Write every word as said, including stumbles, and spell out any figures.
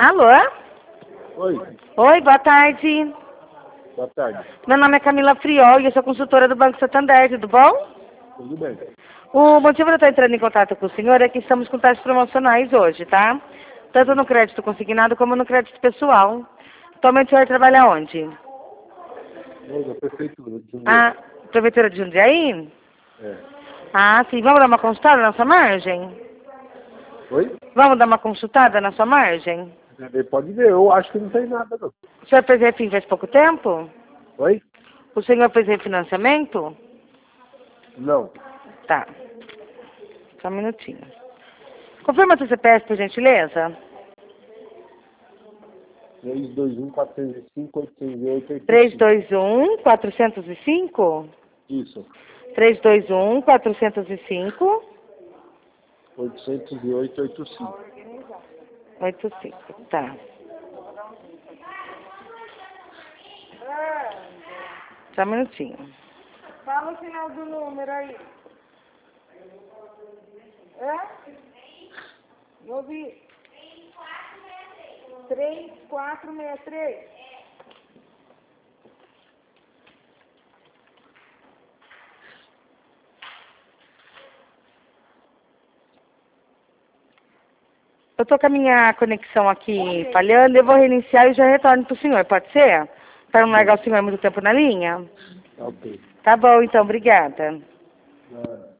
Alô? Oi, Oi, boa tarde. boa tarde. Meu nome é Camila Friol e eu sou consultora do Banco Santander, tudo bom? Tudo bem? O motivo de eu estar entrando em contato com o senhor é que estamos com taxas promocionais hoje, tá? Tanto no crédito consignado como no crédito pessoal. Atualmente o senhor trabalha onde? Oi, da prefeitura de Jundiaí. Ah, Prefeitura de Jundiaí? É. Ah, sim. Vamos dar uma consultada na sua margem? Oi? Vamos dar uma consultada na sua margem? Ele pode ver, eu acho que não tem nada não. O senhor fez refim faz pouco tempo? Oi? O senhor fez refinanciamento? Não. Tá. Só um minutinho. Confirma seu C P F, por gentileza. três dois um, quatro zero cinco, oito seis oito, oito três cinco. dois um, quatro zero cinco? Isso. três dois um, quatro zero cinco? oito zero oito, oito cinco. oito cinco, tá. Só um minutinho. Fala o final do número aí. É? Não ouvi. três quatro seis três. Eu tô com a minha conexão aqui falhando, eu vou reiniciar e já retorno pro senhor, pode ser? Para não largar o senhor muito tempo na linha? Ok. Tá bom, então, obrigada. Ah.